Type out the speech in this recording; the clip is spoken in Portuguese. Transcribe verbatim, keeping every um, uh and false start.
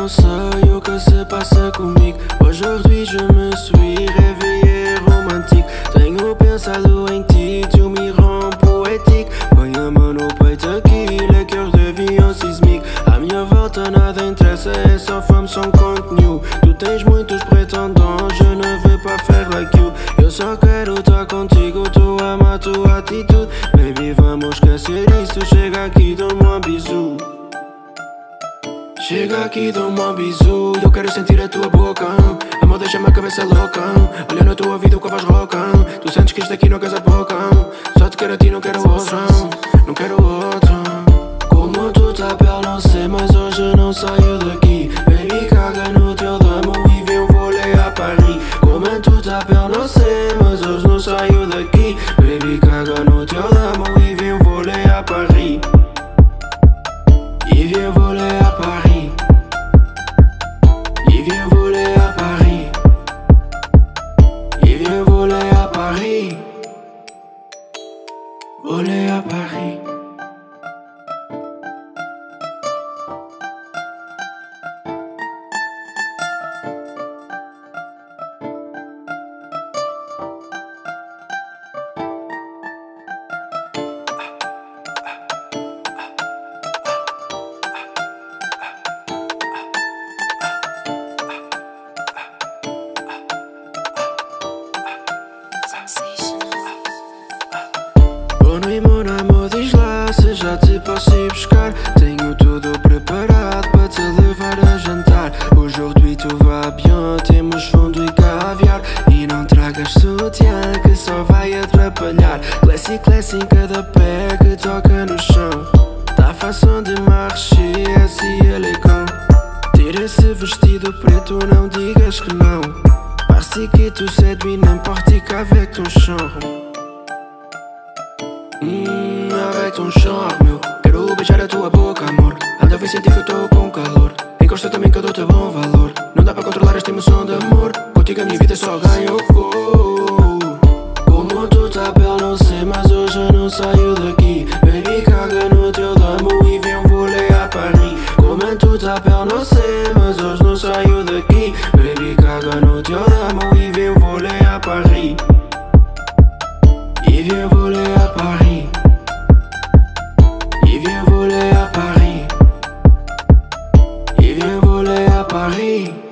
não sei o que se passa comigo. Aujourd'hui je me suis réveillé romantique. Tenho pensado em ti, tu me rends poétique. Põe a mão no peito, aquilo é que eles deviam sismic. À minha volta nada interessa, é só fama, sans contenu. Tu tens muitos prétendants, je ne veux pas faire like you. Eu só quero estar contigo, tu ama a tua atitude. Baby, vamos esquecer isso, chega aqui, dá-me um bisu. Chega aqui, dá-me um bisu. Eu quero sentir a tua boca. Amor, deixa-me a cabeça louca. Olha na tua vida com a voz rouca. Tu sentes que isto aqui não casa boca. Só te quero a ti, não quero outra. Não quero outra. Como tu tá pele, não sei, mas hoje não saio daqui. Baby, caga no teu damo e vem voler a Paris. Como tu tá pele, não sei, mas hoje não saio daqui. Baby, caga no teu damo e vem voler a Paris. E vem voler a Paris. Il vient voler à Paris. Il vient voler à Paris. Voler à Paris. Boa noite, mon amor, diz lá se já te posso ir buscar. Tenho tudo preparado para te levar a jantar. Aujourd'hui tu vas bien, temos fundo e caviar. E não tragas sutiã que só vai atrapalhar. Classic, classic em cada pé que toca no chão. Tá façon de marcher, assim elegant. Tira esse vestido preto, não digas que não. Parce que tu séduis n'importe qu'avec ton charme. Hum, avec ton charme, quero beijar a tua boca, amor. Anda, vem sentir que eu tô com calor. Encosta também que eu dou-te bom valor. Não dá para controlar esta emoção de amor. Contigo a minha vida só ganha o gol. Como tu tá pele, não sei, mas hoje eu não saio daqui. Baby, caga no teu damo e vem voler a Paris. Como tu tá pele, não sei, mas hoje não saio daqui. Baby, caga no teu damo e vem voler a Paris. Il vient voler à Paris. Il vient voler à Paris. Il vient voler à Paris.